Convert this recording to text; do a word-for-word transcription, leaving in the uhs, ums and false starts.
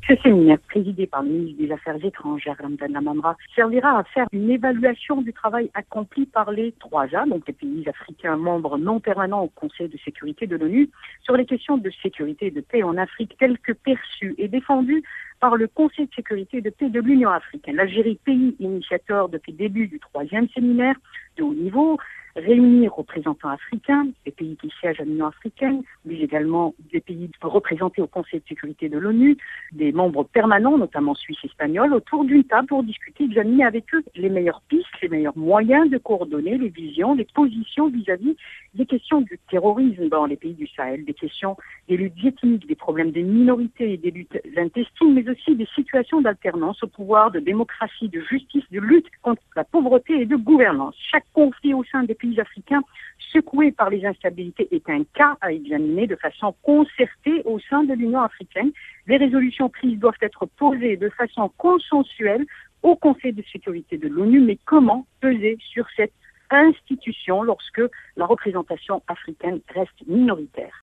Ce séminaire, présidé par le ministre des Affaires étrangères, Ramdan Lamamra, servira à faire une évaluation du travail accompli par les trois A, donc les pays africains membres non permanents au Conseil de sécurité de l'ONU, sur les questions de sécurité et de paix en Afrique telles que perçues et défendues par le Conseil de sécurité et de paix de l'Union africaine. L'Algérie, pays initiateur depuis le début du troisième séminaire de haut niveau, réunir représentants africains, les pays qui siègent à l'Union africaine, mais également des pays représentés au Conseil de sécurité de l'ONU, des membres permanents, notamment suisses et espagnols, autour d'une table pour discuter, examiner avec eux les meilleures pistes, les meilleurs moyens de coordonner les visions, les positions vis-à-vis des questions du terrorisme dans les pays du Sahel, des questions des luttes ethniques, des problèmes des minorités et des luttes intestines, mais aussi des situations d'alternance au pouvoir, de démocratie, de justice, de lutte contre la pauvreté et de gouvernance. Chaque conflit au sein des pays africains secoués par les instabilités est un cas à examiner de façon concertée au sein de l'Union africaine. Les résolutions prises doivent être posées de façon consensuelle au Conseil de sécurité de l'ONU, mais comment peser sur cette institution lorsque la représentation africaine reste minoritaire?